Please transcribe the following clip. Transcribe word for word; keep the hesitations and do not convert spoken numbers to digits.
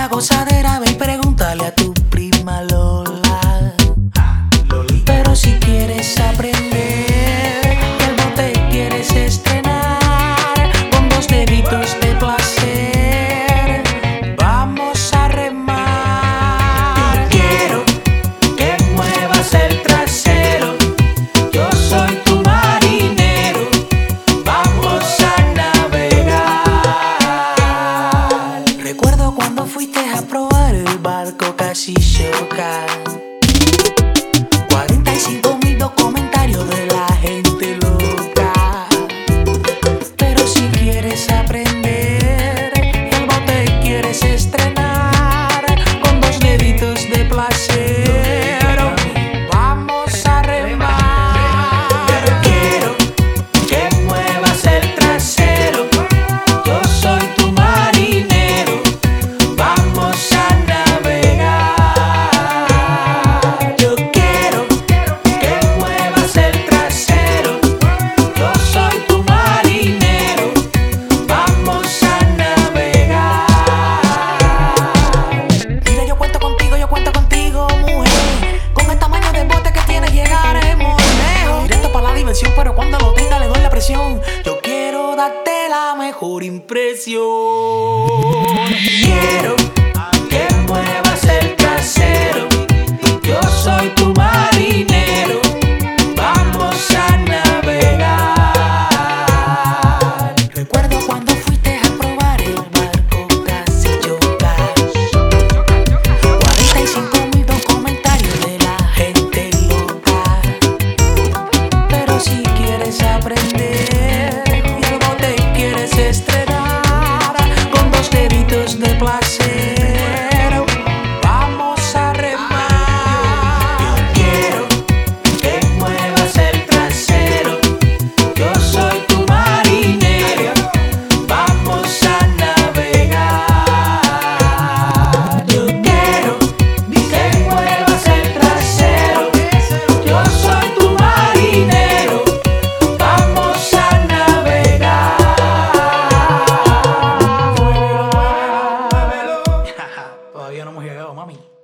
la gozadera, ve y pregúntale a tu prima Lola. Pero si quieres aprender, que el bote quieres estrenar, con dos deditos de placer, vamos a remar. Quiero que muevas el trasero, yo soy tu marinero, vamos a navegar. Recuerdo cuando fuiste a probar el barco, casi choca. cuarenta y cinco mil dos comentarios de la gente loca. Pero si quieres aprender, el bote quieres estrenar, con dos deditos de placer, vamos a remar. Quiero que muevas el trasero, yo soy tu marinero, vamos a navegar. Yo quiero que muevas el trasero, yo soy tu marinero, vamos a navegar. Mira, yo cuento contigo, yo cuento contigo, mujer. Con el tamaño del bote que tienes llegaremos lejos. Directo para la diversión, pero cuando lo tenga le doy la presión. Yo quiero darte la mejor impresión. Quiero que muevas el trasero, yo soy tu marinero, vamos a navegar. Recuerdo cuando fuiste a probar el barco, casi chocas. cuarenta y cinco mil dos comentarios de la gente loca. Pero si quieres aprender, y el bote quieres estrenar, con dos deditos de placer, vamos a remar. Yo quiero que muevas el trasero, yo soy tu marinero, vamos a navegar. Yo quiero que muevas el trasero, yo soy tu marinero, vamos a navegar. Todavía no hemos llegado, mami.